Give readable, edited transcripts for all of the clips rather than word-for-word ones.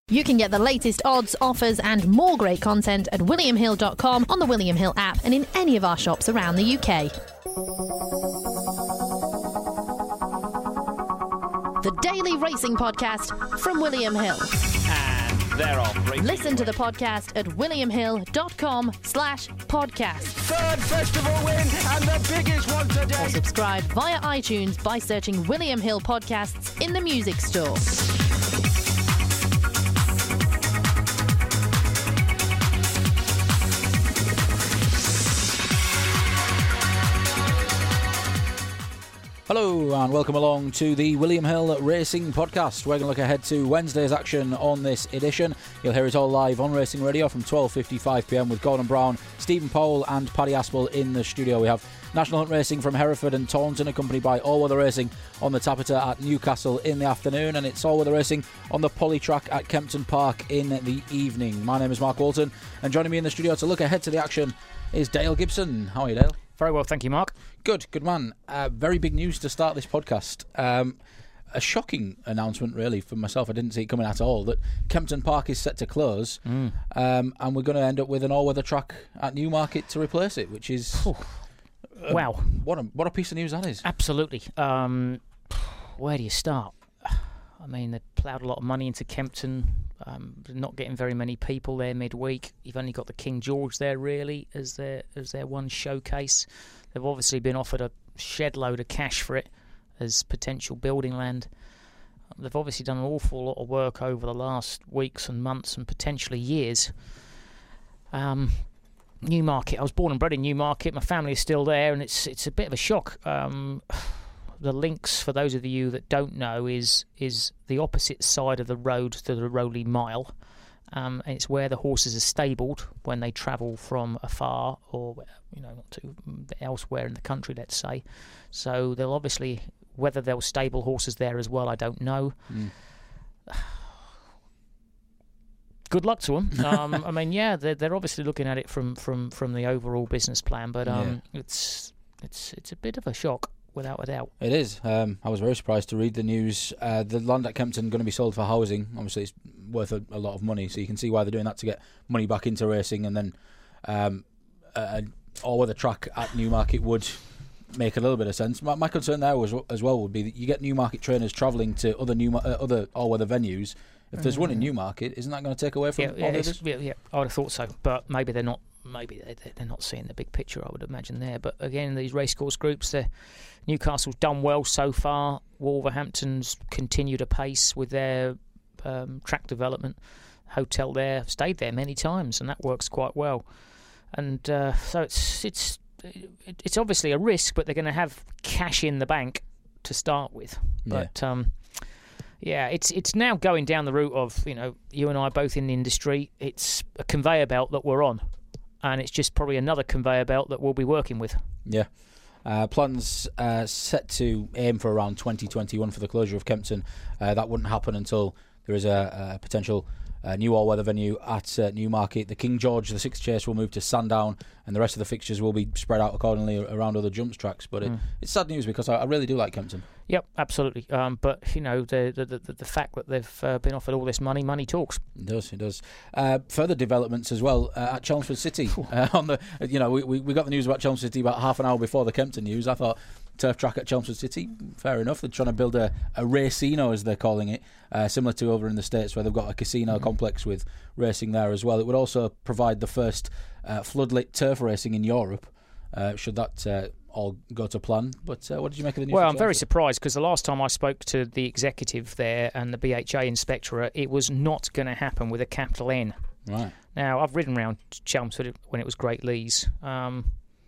You can get the latest odds, offers and more great content at williamhill.com, on the William Hill app and in any of our shops around the UK. The Daily Racing Podcast from William Hill. And they're off. Listen to the podcast at williamhill.com/podcast. Third festival win and the biggest one today. Or subscribe via iTunes by searching William Hill Podcasts in the music store. Hello and welcome along to the William Hill Racing Podcast. We're going to look ahead to Wednesday's action on this edition. You'll hear it all live on Racing Radio from 12:55pm with Gordon Brown, Stephen Powell and Paddy Aspel in the studio. We have National Hunt Racing from Hereford and Taunton, accompanied by All Weather Racing on the Tapita at Newcastle in the afternoon, and it's All Weather Racing on the Poly Track at Kempton Park in the evening. My name is Mark Walton, and joining me in the studio to look ahead to the action is Dale Gibson. How are you, Dale? Very well, thank you, Mark. Good man. Very big news to start this podcast. A shocking announcement, really, for myself. I didn't see it coming at all, that Kempton Park is set to close, and we're going to end up with an all-weather track at Newmarket to replace it, which is... wow. What a piece of news that is. Absolutely. Where do you start? I mean, they ploughed a lot of money into Kempton. Not getting very many people there midweek. You've only got the King George there, really, as their one showcase. They've obviously been offered a shed load of cash for it as potential building land. They've obviously done an awful lot of work over the last weeks and months and potentially years. Newmarket. I was born and bred in Newmarket. My family is still there, and it's a bit of a shock. The links, for those of you that don't know, is the opposite side of the road to the Rowley Mile. And it's where the horses are stabled when they travel from afar or to elsewhere in the country, let's say. So they'll obviously, whether they'll stable horses there as well, I don't know. Good luck to them. I mean, yeah, they're obviously looking at it from the overall business plan, but it's a bit of a shock. Without a doubt. It is. I was very surprised to read the news. The land at Kempton going to be sold for housing. Obviously, it's worth a lot of money, so you can see why they're doing that, to get money back into racing. And then all-weather track at Newmarket would make a little bit of sense. My concern there as well would be that you get Newmarket trainers travelling to other all-weather venues. If there's one in Newmarket, isn't that going to take away from all the others? Yeah, I would have thought so. But maybe they're not. Maybe they're not seeing the big picture, I would imagine, there. But again, these racecourse groups, Newcastle's done well so far. Wolverhampton's continued apace with their track development. Hotel there, stayed there many times, and that works quite well. And so it's obviously a risk, but they're going to have cash in the bank to start with. But it's now going down the route of, you and I both in the industry. It's a conveyor belt that we're on. And it's just probably another conveyor belt that we'll be working with. Yeah. Plans set to aim for around 2021 for the closure of Kempton. That wouldn't happen until there is a potential new all-weather venue at Newmarket. The King George, the sixth chase, will move to Sandown, and the rest of the fixtures will be spread out accordingly around other jumps tracks. But it's sad news, because I really do like Kempton. Yep, absolutely. But the fact that they've been offered all this money talks. It does. Further developments as well at Chelmsford City. We got the news about Chelmsford City about half an hour before the Kempton news. I thought, turf track at Chelmsford City, fair enough. They're trying to build a racino, as they're calling it, similar to over in the States, where they've got a casino complex with racing there as well. It would also provide the first floodlit turf racing in Europe, should that all go to plan. But what did you make of the news? Well, I'm very surprised, because the last time I spoke to the executive there and the BHA inspectorate, it was not going to happen with a capital N. Right. Now, I've ridden around Chelmsford when it was Great Leys. I'm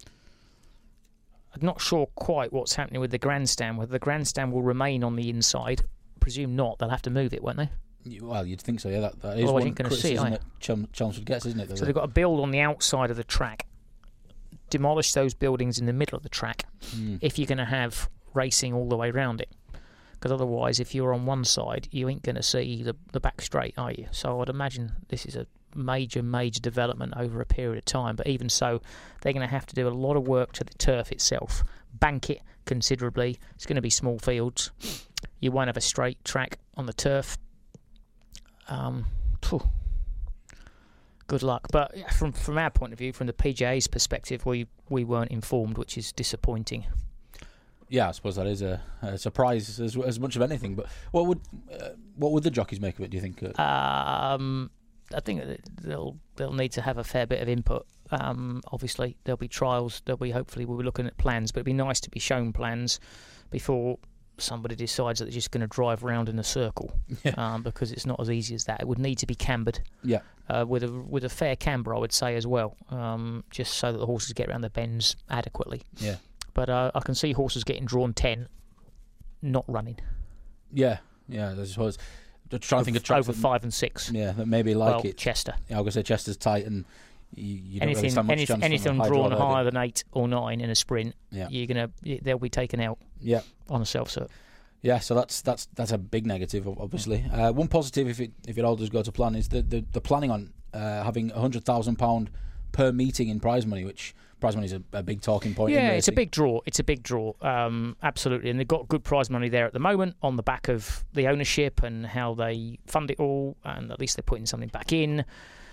not sure quite what's happening with the grandstand, whether the grandstand will remain on the inside. Presume not. They'll have to move it, won't they? Well, you'd think so, yeah. That is one criticism that Chelmsford gets, isn't it? So they've got to build on the outside of the track, demolish those buildings in the middle of the track, if you're going to have racing all the way around it. Because otherwise, if you're on one side, you ain't going to see the back straight, are you? So I'd imagine this is a major development over a period of time. But even so, they're going to have to do a lot of work to the turf itself, bank it considerably. It's going to be small fields. You won't have a straight track on the turf. Good luck. But from our point of view, from the PGA's perspective, we weren't informed, which is disappointing. Yeah, I suppose that is a surprise as much of anything. But what would the jockeys make of it, do you think? I think they'll need to have a fair bit of input. Obviously, there'll be trials. Hopefully we'll be looking at plans. But it'd be nice to be shown plans before somebody decides that they're just going to drive around in a circle. Yeah. Because it's not as easy as that. It would need to be cambered. Yeah. With a fair camber, I would say as well, just so that the horses get around the bends adequately. Yeah. But I can see horses getting drawn 10, not running. Yeah, I suppose. Trying to think of tracks over 5 and 6. Yeah, that maybe like it. Chester. Yeah, I was going to say Chester's tight, and you don't anything really stand much chance anything from drawn higher than 8 or 9 in a sprint, yeah. They'll be taken out. Yeah. On a self-cert. Yeah, so that's a big negative, obviously. One positive, if it all does go to plan, is the planning on having £100,000 per meeting in prize money, which prize money is a big talking point. Yeah, it's a big draw. Absolutely, and they've got good prize money there at the moment on the back of the ownership and how they fund it all, and at least they're putting something back in.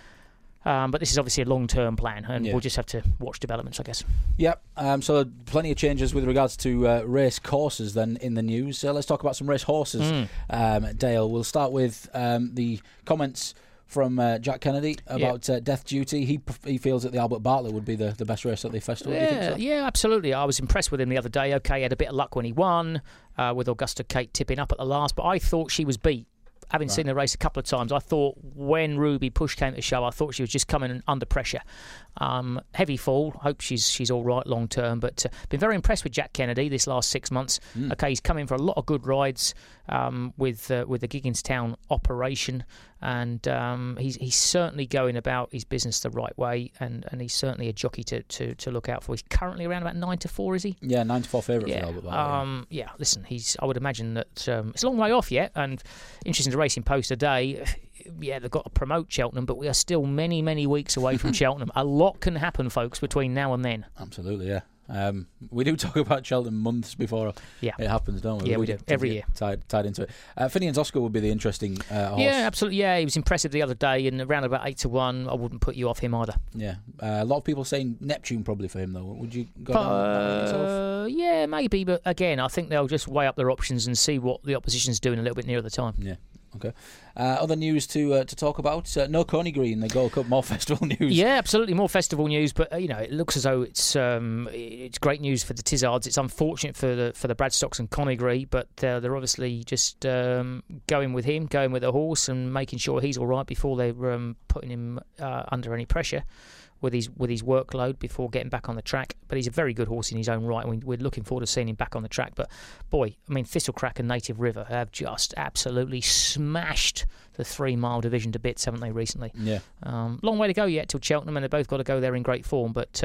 But this is obviously a long-term plan, and we'll just have to watch developments, I guess. Yep. So plenty of changes with regards to race courses then in the news. Let's talk about some race horses. Dale, we'll start with the comments from Jack Kennedy about Death Duty. He feels that the Albert Bartlett would be the best race at the festival. Do you think so? Yeah, absolutely. I was impressed with him the other day. Okay, he had a bit of luck when he won, with Augusta Kate tipping up at the last, but I thought she was beat. Having seen the race a couple of times, I thought when Ruby Push came to show, I thought she was just coming under pressure. Heavy fall. Hope she's all right long term. But been very impressed with Jack Kennedy this last 6 months. Okay, he's come in for a lot of good rides with the Gigginstown operation, and he's certainly going about his business the right way, and he's certainly a jockey to look out for. He's currently around about 9-4, is he? Yeah, 9-4 favourite for Albert Bartlett. Listen, I would imagine that it's a long way off yet, and interesting to Racing Post today. Yeah, they've got to promote Cheltenham, but we are still many, many weeks away from Cheltenham. A lot can happen, folks, between now and then. Absolutely, yeah. We do talk about Cheltenham months before it happens, don't we? Yeah, we do. Every year. Tied into it. Finian's Oscar would be the interesting horse. Yeah, absolutely. Yeah, he was impressive the other day, and around about 8-1, I wouldn't put you off him either. Yeah. A lot of people saying Neptune probably for him, though. Would you go down that yourself? Yeah, maybe, but again, I think they'll just weigh up their options and see what the opposition's doing a little bit nearer the time. Yeah. Okay. Other news to talk about. No Coney Green, the Gold Cup, more festival news. Yeah, absolutely, more festival news. But it looks as though it's great news for the Tizzards. It's unfortunate for the Bradstocks and Conegry, but they're obviously just going with the horse, and making sure he's all right before they're putting him under any pressure with his workload before getting back on the track. But he's a very good horse in his own right, and we're looking forward to seeing him back on the track. But boy, I mean, Thistlecrack and Native River have just absolutely smashed the 3 mile division to bits, haven't they, recently? Yeah. Long way to go yet till Cheltenham, and they've both got to go there in great form. But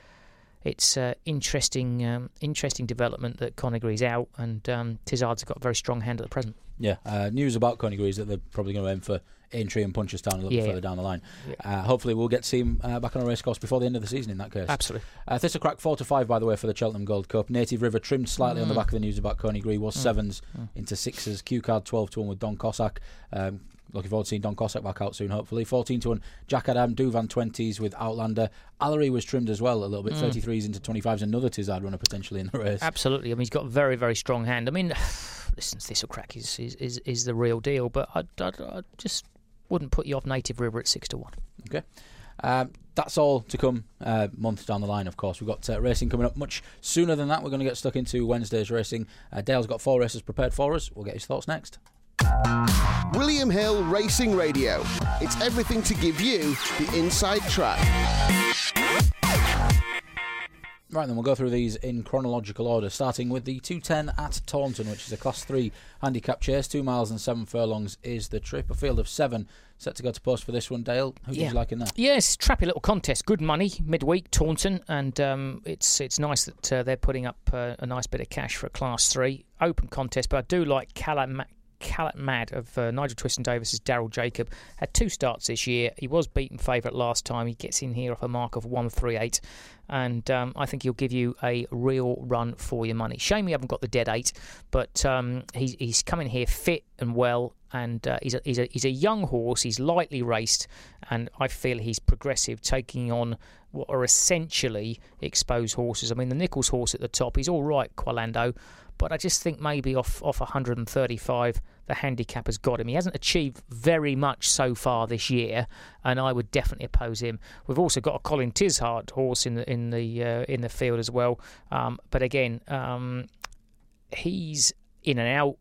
it's interesting development that Conegry's out, and Tizzards have got a very strong hand at the present. Yeah. News about Conegry is that they're probably going to aim for Aintree and Punchestown a little bit further down the line. Yeah. Hopefully we'll get to see him back on a racecourse before the end of the season in that case. Absolutely. Thistlecrack 4-5, by the way, for the Cheltenham Gold Cup. Native River trimmed slightly on the back of the news about Conegry, was 7s into 6s. Q-Card 12-1 with Don Cossack. Looking forward to seeing Don Cossack back out soon, hopefully. 14-1 Jack Adam, Duvan 20s with Outlander. Allery was trimmed as well a little bit, 33s into 25s. Another Tizzard runner potentially in the race. Absolutely. I mean, he's got a very, very strong hand. I mean, listen, Thistlecrack is the real deal, but I just wouldn't put you off Native River at 6-1. Okay. That's all to come months down the line, of course. We've got racing coming up much sooner than that. We're going to get stuck into Wednesday's racing. Dale's got 4 races prepared for us. We'll get his thoughts next. William Hill Racing Radio. It's everything to give you the inside track. Right, then we'll go through these in chronological order, starting with the 210 at Taunton, which is a Class 3 handicap chase. 2 miles and 7 furlongs is the trip. A field of 7 set to go to post for this one. Dale, who did you like in that? Yes, trappy little contest. Good money, midweek, Taunton, and it's nice that they're putting up a nice bit of cash for a Class 3. Open contest, but I do like Callat Mad of Nigel Twiston Davis' Daryl Jacob. Had 2 starts this year. He was beaten favourite last time. He gets in here off a mark of 138, and I think he'll give you a real run for your money. Shame we haven't got the dead 8, but he's coming here fit and well, And he's a young horse. He's lightly raced, and I feel he's progressive, taking on what are essentially exposed horses. I mean, the Nichols horse at the top, he's all right, Qualando, but I just think maybe off 135, the handicap has got him. He hasn't achieved very much so far this year, and I would definitely oppose him. We've also got a Colin Tishart horse in the field as well, but again, he's in and out.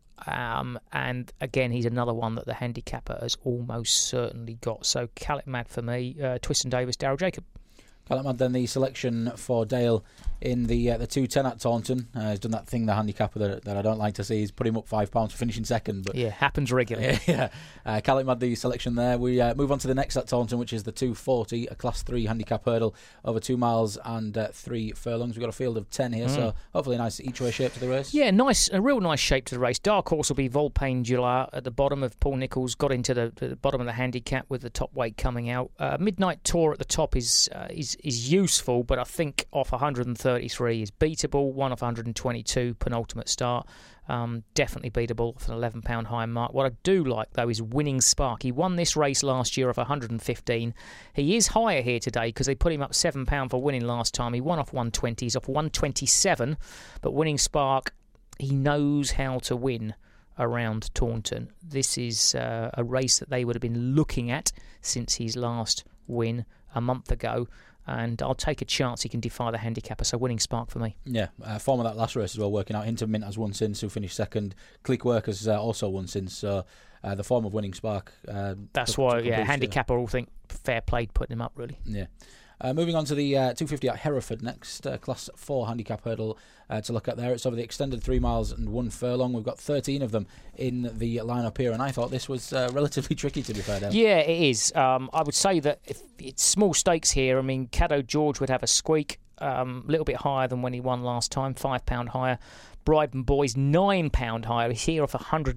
And again, he's another one that the handicapper has almost certainly got. So Calicmad for me, Twiston Davis, Daryl Jacob. Calicmad then the selection for Dale in the 210 at Taunton. He's done that thing, the handicapper, that I don't like to see. He's put him up £5 for finishing second. But yeah, happens regularly. Yeah, Calicmad the selection there. We move on to the next at Taunton, which is the 240, a Class 3 handicap hurdle over 2 miles and 3 furlongs. We've got a field of 10 here, so hopefully a nice each-way shape to the race. Yeah, a real nice shape to the race. Dark horse will be Volpain July at the bottom of Paul Nichols. Got into the bottom of the handicap with the top weight coming out. Midnight Tour at the top is useful, but I think off 133 is beatable. One off 122, penultimate start. Definitely beatable for an £11 high mark. What I do like, though, is Winning Spark. He won this race last year off 115. He is higher here today because they put him up £7 for winning last time. He won off 120. He's off 127. But Winning Spark, he knows how to win around Taunton. This is a race that they would have been looking at since his last win a month ago. And I'll take a chance he can defy the handicapper. So Winning Spark for me. Yeah, form of that last race as well working out. Hinton Mint has won since, who finished second. Clickwork has also won since. So the form of Winning Spark. That's why, handicapper all think fair play putting him up, really. Yeah. Moving on to the 250 at Hereford next, Class 4 handicap hurdle to look at there. It's over the extended 3 miles and 1 furlong. We've got 13 of them in the lineup here, and I thought this was relatively tricky, to be fair, Dale. Yeah, it is. I would say that if it's small stakes here. I mean, Caddo George would have a squeak, a little bit higher than when he won last time, £5 higher. Bryden Boy's £9 higher. He's here off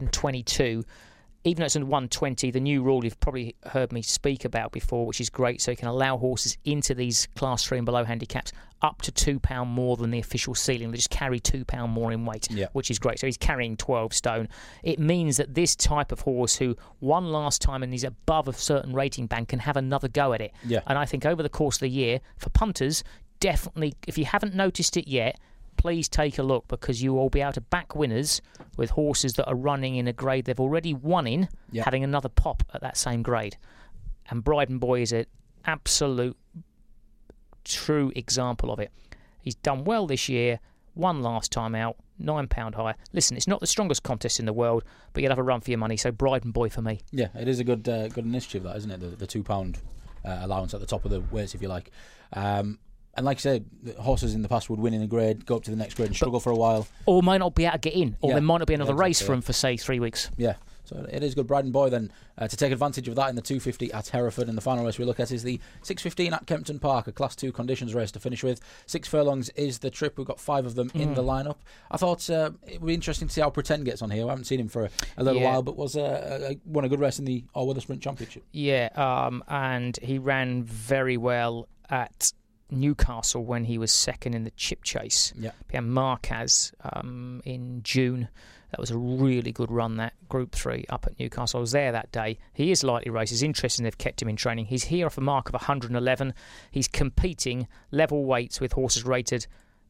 122. Even though it's in 120, the new rule you've probably heard me speak about before, which is great, so you can allow horses into these Class 3 and below handicaps up to £2 more than the official ceiling. They just carry £2 more in weight, which is great. So he's carrying 12 stone. It means that this type of horse who won last time and is above a certain rating band can have another go at it. Yeah. And I think over the course of the year, for punters, definitely, if you haven't noticed it yet, please take a look, because you will be able to back winners with horses that are running in a grade they've already won in, having another pop at that same grade. And Bryden Boy is an absolute true example of it. He's done well this year, won last time out, £9 higher. Listen, it's not the strongest contest in the world, but you'll have a run for your money, so Bryden Boy for me. Yeah, it is a good initiative, that, isn't it? The £2 allowance at the top of the weights, if you like. And like I said, horses in the past would win in a grade, go up to the next grade and struggle for a while. Or might not be able to get in. Or there might not be another race for them for, say, 3 weeks. Yeah, so it is good. Bryden Boy then to take advantage of that in the 250 at Hereford. And the final race we look at is the 6:15 at Kempton Park, a Class 2 conditions race to finish with. 6 furlongs is the trip. We've got 5 of them in the lineup. I thought it would be interesting to see how Pretend gets on here. I haven't seen him for a little while, but won a good race in the All-Weather Sprint Championship. Yeah, and he ran very well at Newcastle when he was second in the Chip Chase. Behind Marquez in June. That was a really good run, that Group 3 up at Newcastle. I was there that day. He is lightly raced. It's interesting they've kept him in training. He's here off a mark of 111. He's competing level weights with horses rated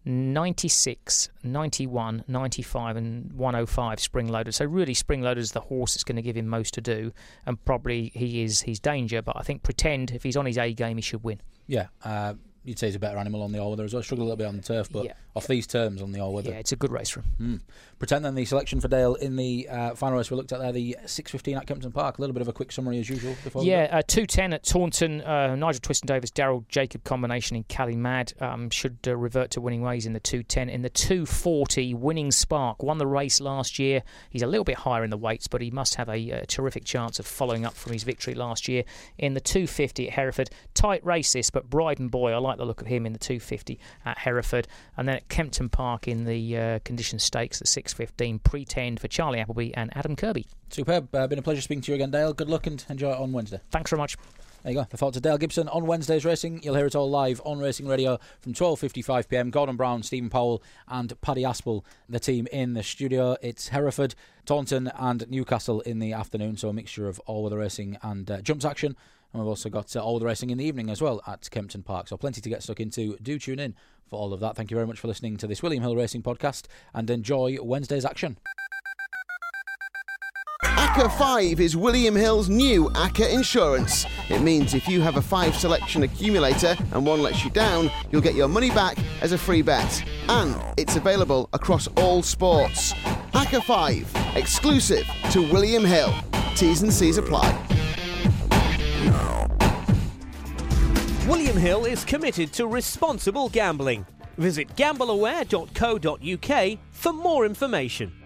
96, 91, 95 and 105 spring-loaded. So really spring-loaded is the horse that's going to give him most to do, and probably he's danger, but I think Pretend, if he's on his A game, he should win. Yeah, you'd say he's a better animal on the all-weather as well. Struggled a little bit on the turf, but off these terms on the all-weather. Yeah, it's a good race for him. Pretend then the selection for Dale in the final race we looked at there, the 6:15 at Kempton Park. A little bit of a quick summary as usual. 210 at Taunton. Nigel Twiston Davis, Daryl Jacob combination in Calicmad should revert to winning ways in the 210. In the 240, Winning Spark won the race last year. He's a little bit higher in the weights, but he must have a terrific chance of following up from his victory last year. In the 250 at Hereford, tight race this, but Bryden Boy, I like the look of him in the 250 at Hereford. And then at Kempton Park in the condition stakes, the 6:15, Pretend for Charlie Appleby and Adam Kirby. Superb. Been a pleasure speaking to you again, Dale. Good luck and enjoy it on Wednesday. Thanks very much. There you go. The thoughts of Dale Gibson on Wednesday's racing. You'll hear it all live on Racing Radio from 12:55pm. Gordon Brown, Stephen Powell and Paddy Aspel, the team in the studio. It's Hereford, Taunton and Newcastle in the afternoon, so a mixture of all-weather racing and jumps action. And we've also got all-weather racing in the evening as well at Kempton Park, so plenty to get stuck into. Do tune in for all of that. Thank you very much for listening to this William Hill Racing podcast and enjoy Wednesday's action. ACCA 5 is William Hill's new ACCA insurance. It means if you have a 5 selection accumulator and one lets you down, you'll get your money back as a free bet. And it's available across all sports. ACCA 5, exclusive to William Hill. T's and C's apply. William Hill is committed to responsible gambling. Visit gambleaware.co.uk for more information.